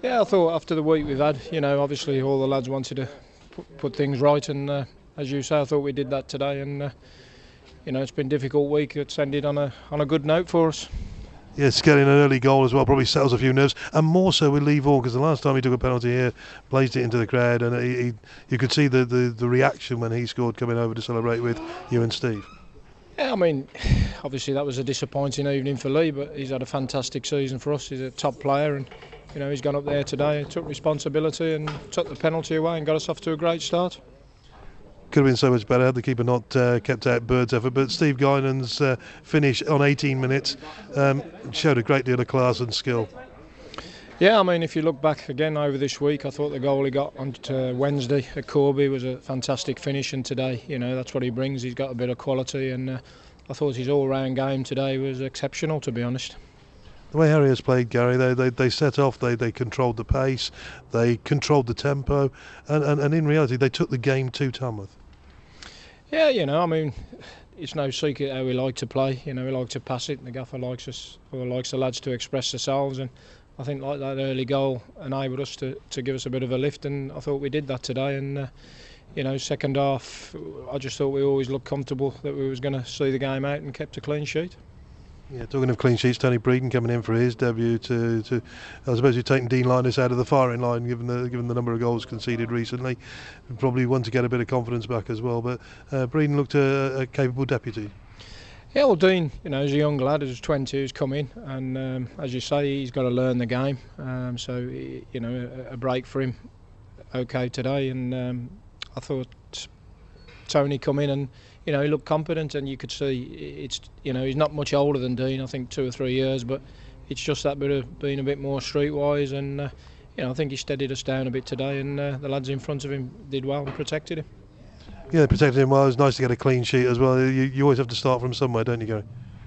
Yeah, I thought after the week we've had, obviously all the lads wanted to put things right, and as you say, I thought we did that today, and it's been a difficult week. It's ended on a good note for us. Yes, getting an early goal as well probably settles a few nerves, and more so with Lee Vaughan, because the last time he took a penalty here, blazed it into the crowd, and you could see the reaction when he scored coming over to celebrate with you and Steve. Yeah, I mean, obviously that was a disappointing evening for Lee, but he's had a fantastic season for us. He's a top player, and he's gone up there today, took responsibility and took the penalty away and got us off to a great start. Could have been so much better had the keeper not kept out Bird's effort, but Steve Guinan's finish on 18 minutes showed a great deal of class and skill. Yeah, I mean, if you look back again over this week, I thought the goal he got on Wednesday at Corby was a fantastic finish, and today, that's what he brings. He's got a bit of quality, and I thought his all-round game today was exceptional, to be honest. The way Harriers played, Gary, they set off, they controlled the pace, they controlled the tempo, and in reality they took the game to Tamworth. Yeah, I mean, it's no secret how we like to play. We like to pass it, and the gaffer likes the lads to express themselves, and I think like that early goal enabled us to give us a bit of a lift, and I thought we did that today. And second half, I just thought we always looked comfortable that we was going to see the game out and kept a clean sheet. Yeah, talking of clean sheets, Tony Breeden coming in for his debut to I suppose you're taking Dean Linus out of the firing line given the number of goals conceded recently, and probably want to get a bit of confidence back as well. But Breeden looked a capable deputy. Yeah, well, Dean, he's a young lad who's 20, who's come in, and as you say, he's got to learn the game. So a break for him, okay today, and I thought Tony come in and. He looked competent, and you could see he's not much older than Dean. I think 2 or 3 years, but it's just that bit of being a bit more streetwise, and I think he steadied us down a bit today, and the lads in front of him did well and protected him. Yeah, they protected him well. It was nice to get a clean sheet as well. You always have to start from somewhere, don't you, Gary?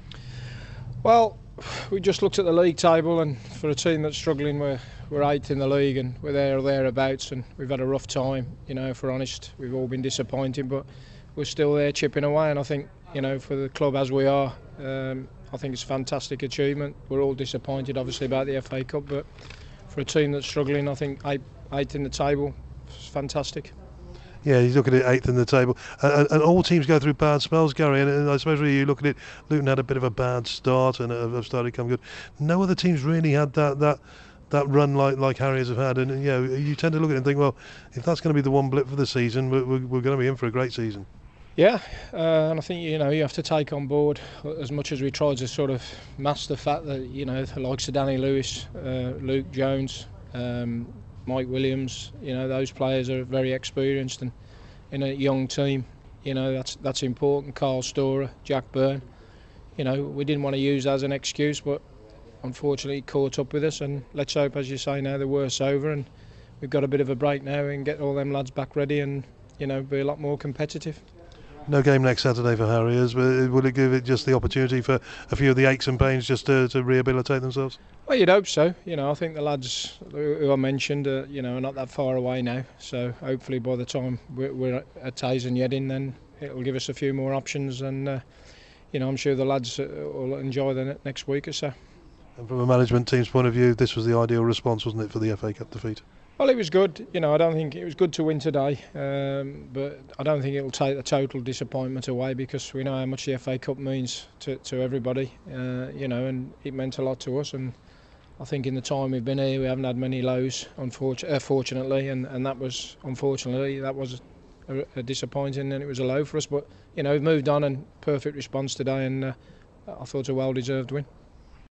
Well, we just looked at the league table, and for a team that's struggling, we're 8th in the league, and we're there or thereabouts, and we've had a rough time. If we're honest, we've all been disappointed, but we're still there chipping away, and I think for the club as we are, I think it's a fantastic achievement. We're all disappointed obviously about the FA Cup, but for a team that's struggling, I think 8th in the table is fantastic. Yeah, you look at it 8th in the table, and all teams go through bad spells, Gary, and I suppose really you look at it, Luton had a bit of a bad start and have started to come good. No other teams really had that run like Harriers have had, and you tend to look at it and think, well, if that's going to be the one blip for the season, we're going to be in for a great season. Yeah, and I think you have to take on board, as much as we try to sort of mask the fact that the likes of Danny Lewis, Luke Jones, Mike Williams, those players are very experienced, and in a young team, that's important. Carl Storer, Jack Byrne, we didn't want to use that as an excuse, but unfortunately it caught up with us, and let's hope, as you say, now the worst's over and we've got a bit of a break now and get all them lads back ready and be a lot more competitive. No game next Saturday for Harriers, but will it give it just the opportunity for a few of the aches and pains just to rehabilitate themselves? Well, you'd hope so. I think the lads who I mentioned are not that far away now, so hopefully by the time we're at Tays and Yedding, then it'll give us a few more options, and I'm sure the lads will enjoy the next week or so. And from a management team's point of view, this was the ideal response, wasn't it, for the FA Cup defeat? Well, it was good. I don't think it was good to win today, but I don't think it will take the total disappointment away, because we know how much the FA Cup means to everybody, and it meant a lot to us. And I think in the time we've been here, we haven't had many lows, fortunately, and that was a disappointing, and it was a low for us. But we've moved on, and perfect response today, and I thought a well-deserved win.